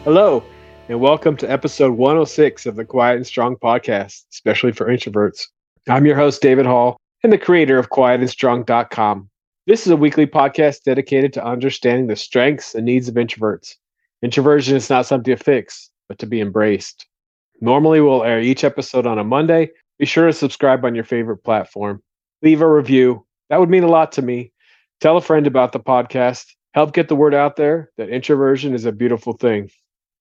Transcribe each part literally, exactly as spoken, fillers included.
Hello, and welcome to episode one oh six of the Quiet and Strong podcast, especially for introverts. I'm your host, David Hall, and the creator of quiet and strong dot com. This is a weekly podcast dedicated to understanding the strengths and needs of introverts. Introversion is not something to fix, but to be embraced. Normally, we'll air each episode on a Monday. Be sure to subscribe on your favorite platform. Leave a review. That would mean a lot to me. Tell a friend about the podcast. Help get the word out there that introversion is a beautiful thing.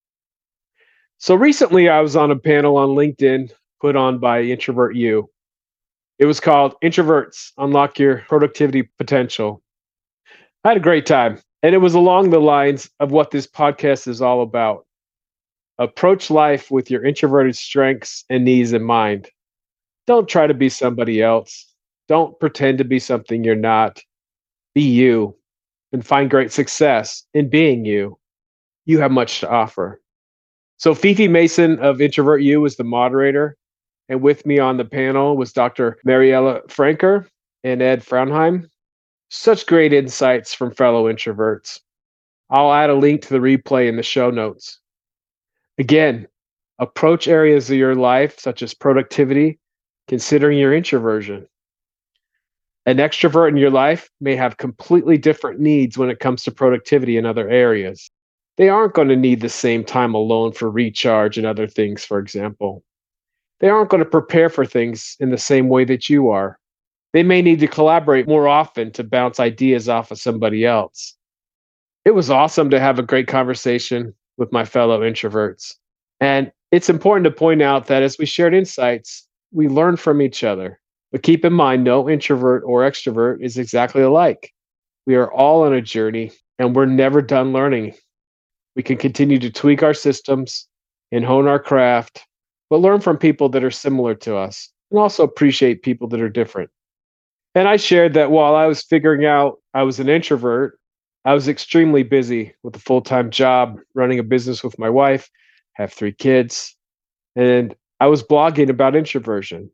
So recently, I was on a panel on LinkedIn put on by Introvert U. It was called Introverts Unlock Your Productivity Potential. I had a great time, and it was along the lines of what this podcast is all about. Approach life with your introverted strengths and needs in mind. Don't try to be somebody else. Don't pretend to be something you're not. Be you and find great success in being you. You have much to offer. So Fifi Mason of Introvert U was the moderator, and with me on the panel was Doctor Mariella Franker and Ed Fraunheim. Such great insights from fellow introverts. I'll add a link to the replay in the show notes. Again, approach areas of your life, such as productivity, considering your introversion. An extrovert in your life may have completely different needs when it comes to productivity in other areas. They aren't going to need the same time alone for recharge and other things, for example. They aren't going to prepare for things in the same way that you are. They may need to collaborate more often to bounce ideas off of somebody else. It was awesome to have a great conversation with my fellow introverts. And it's important to point out that as we shared insights, we learned from each other. But keep in mind, no introvert or extrovert is exactly alike. We are all on a journey, and we're never done learning. We can continue to tweak our systems and hone our craft, but learn from people that are similar to us and also appreciate people that are different. And I shared that while I was figuring out I was an introvert, I was extremely busy with a full-time job, running a business with my wife, have three kids, and I was blogging about introversion.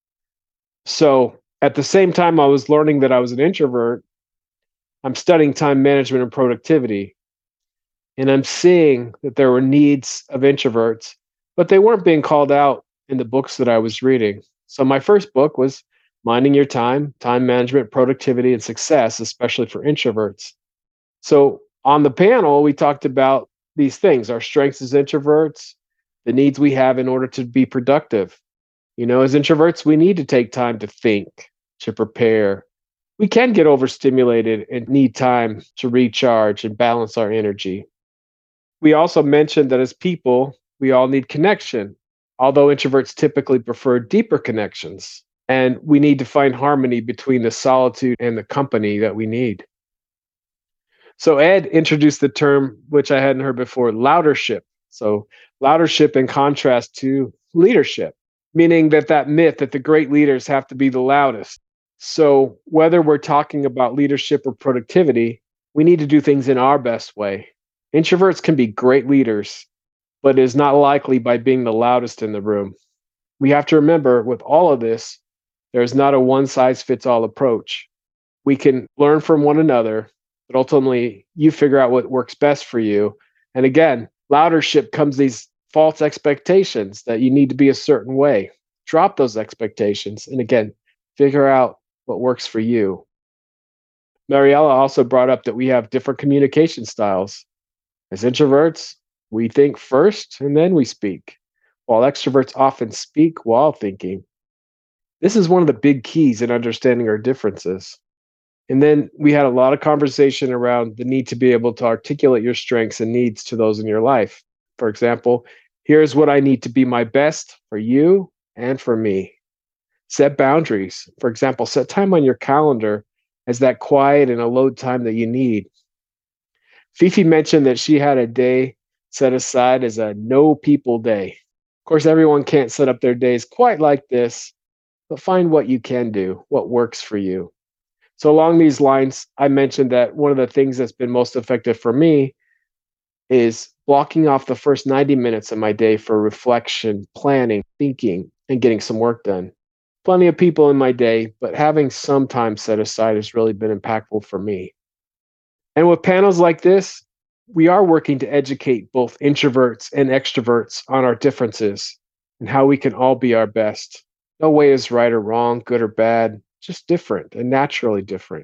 So at the same time I was learning that I was an introvert, I'm studying time management and productivity. And I'm seeing that there were needs of introverts, but they weren't being called out in the books that I was reading. So my first book was Minding Your Time, Time Management, Productivity, and Success, especially for introverts. So on the panel, we talked about these things, our strengths as introverts, the needs we have in order to be productive. You know, as introverts, we need to take time to think, to prepare. We can get overstimulated and need time to recharge and balance our energy. We also mentioned that as people, we all need connection, although introverts typically prefer deeper connections. And we need to find harmony between the solitude and the company that we need. So Ed introduced the term, which I hadn't heard before, loudership. So loudership in contrast to leadership, meaning that that myth that the great leaders have to be the loudest. So whether we're talking about leadership or productivity, we need to do things in our best way. Introverts can be great leaders, but it is not likely by being the loudest in the room. We have to remember with all of this, there is not a one-size-fits-all approach. We can learn from one another, but ultimately you figure out what works best for you. And again, loudership comes these false expectations that you need to be a certain way. Drop those expectations. And again, figure out what works for you. Mariella also brought up that we have different communication styles. As introverts, we think first and then we speak, while extroverts often speak while thinking. This is one of the big keys in understanding our differences. And then we had a lot of conversation around the need to be able to articulate your strengths and needs to those in your life. For example, here's what I need to be my best for you and for me. Set boundaries. For example, set time on your calendar as that quiet and alone time that you need. Fifi mentioned that she had a day set aside as a no people day. Of course, everyone can't set up their days quite like this, but find what you can do, what works for you. So along these lines, I mentioned that one of the things that's been most effective for me is blocking off the first ninety minutes of my day for reflection, planning, thinking, and getting some work done. Plenty of people in my day, but having some time set aside has really been impactful for me. And with panels like this, We are working to educate both introverts and extroverts on our differences and how we can all be our best. No way is right or wrong, good or bad, just different and naturally different.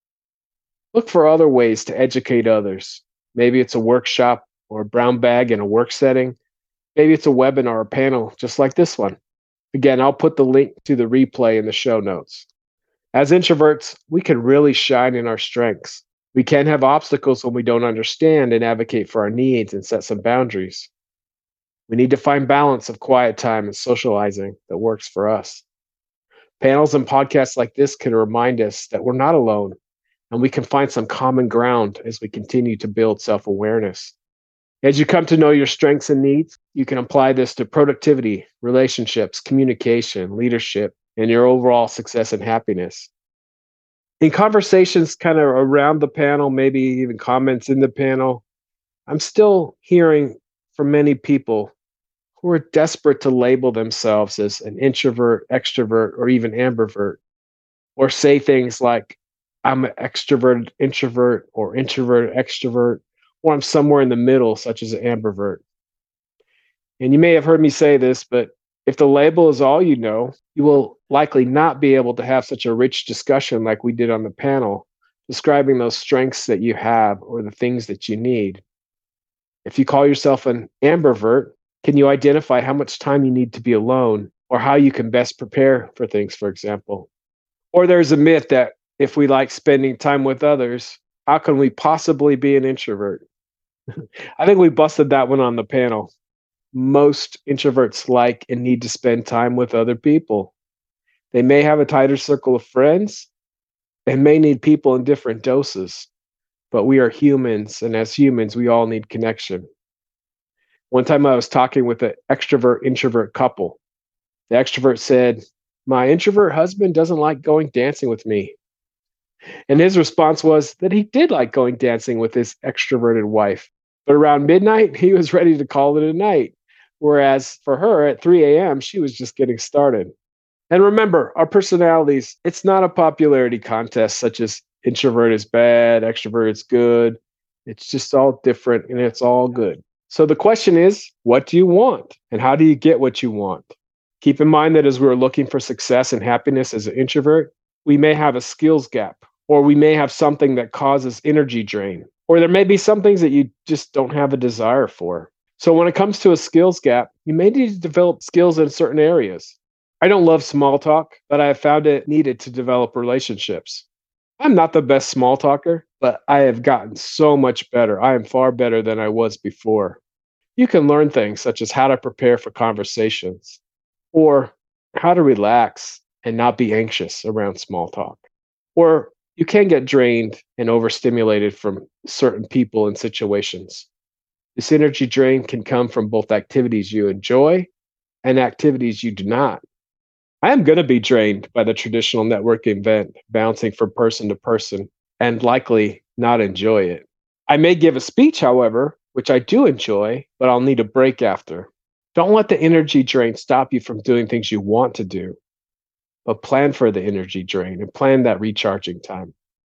Look for other ways to educate others. Maybe it's a workshop or a brown bag in a work setting. Maybe it's a webinar or panel just like this one. Again, I'll put the link to the replay in the show notes. As introverts, we can really shine in our strengths. We can have obstacles when we don't understand and advocate for our needs and set some boundaries. We need to find balance of quiet time and socializing that works for us. Panels and podcasts like this can remind us that we're not alone, and we can find some common ground as we continue to build self-awareness. As you come to know your strengths and needs, you can apply this to productivity, relationships, communication, leadership, and your overall success and happiness. In conversations kind of around the panel, maybe even comments in the panel, I'm still hearing from many people who are desperate to label themselves as an introvert, extrovert, or even ambivert, or say things like, I'm an extroverted introvert, or introvert extrovert, or I'm somewhere in the middle, such as an ambivert. And you may have heard me say this, but if the label is all you know, you will likely not be able to have such a rich discussion like we did on the panel, describing those strengths that you have or the things that you need. If you call yourself an ambivert, can you identify how much time you need to be alone or how you can best prepare for things, for example? Or there's a myth that if we like spending time with others, how can we possibly be an introvert? I think we busted that one on the panel. Most introverts like and need to spend time with other people. They may have a tighter circle of friends and may need people in different doses, but we are humans, and as humans, we all need connection. One time I was talking with an extrovert introvert couple. The extrovert said, "My introvert husband doesn't like going dancing with me." And his response was that he did like going dancing with his extroverted wife. But around midnight, he was ready to call it a night. Whereas for her at three a.m., she was just getting started. And remember, our personalities, it's not a popularity contest such as introvert is bad, extrovert is good. It's just all different and it's all good. So the question is, what do you want? And how do you get what you want? Keep in mind that as we're looking for success and happiness as an introvert, we may have a skills gap, or we may have something that causes energy drain, or there may be some things that you just don't have a desire for. So when it comes to a skills gap, you may need to develop skills in certain areas. I don't love small talk, but I have found it needed to develop relationships. I'm not the best small talker, but I have gotten so much better. I am far better than I was before. You can learn things such as how to prepare for conversations, or how to relax and not be anxious around small talk. Or you can get drained and overstimulated from certain people and situations. This energy drain can come from both activities you enjoy and activities you do not. I am going to be drained by the traditional networking event, bouncing from person to person, and likely not enjoy it. I may give a speech, however, which I do enjoy, but I'll need a break after. Don't let the energy drain stop you from doing things you want to do, but plan for the energy drain and plan that recharging time.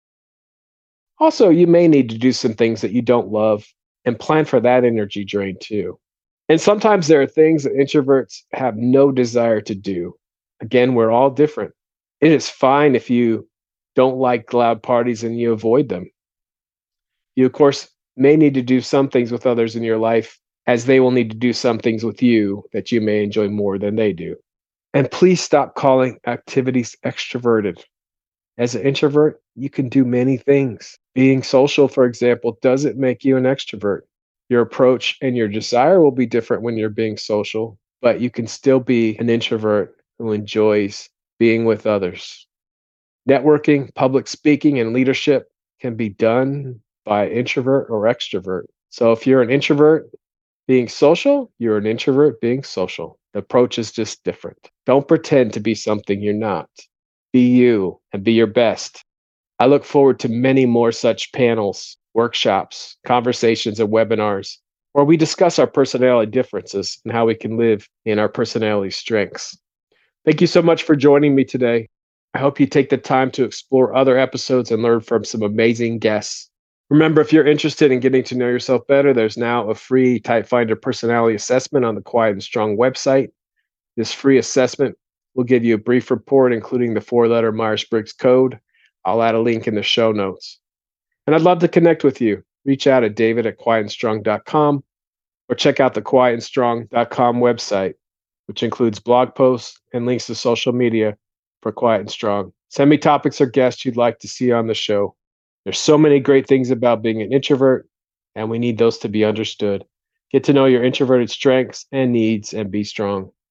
Also, you may need to do some things that you don't love and plan for that energy drain too. And sometimes there are things that introverts have no desire to do. Again, we're all different. It is fine if you don't like loud parties and you avoid them. You, of course, may need to do some things with others in your life, as they will need to do some things with you that you may enjoy more than they do. And please stop calling activities extroverted. As an introvert, you can do many things. Being social, for example, doesn't make you an extrovert. Your approach and your desire will be different when you're being social, but you can still be an introvert who enjoys being with others. Networking, public speaking, and leadership can be done by introvert or extrovert. So if you're an introvert being social, you're an introvert being social. The approach is just different. Don't pretend to be something you're not. Be you and be your best. I look forward to many more such panels, workshops, conversations, and webinars where we discuss our personality differences and how we can live in our personality strengths. Thank you so much for joining me today. I hope you take the time to explore other episodes and learn from some amazing guests. Remember, if you're interested in getting to know yourself better, there's now a free Type Finder personality assessment on the Quiet and Strong website. This free assessment will give you a brief report, including the four letter Myers Briggs code. I'll add a link in the show notes. And I'd love to connect with you. Reach out at david at quiet and strong dot com or check out the quiet and strong dot com website, which includes blog posts and links to social media for Quiet and Strong. Send me topics or guests you'd like to see on the show. There's so many great things about being an introvert, and we need those to be understood. Get to know your introverted strengths and needs and be strong.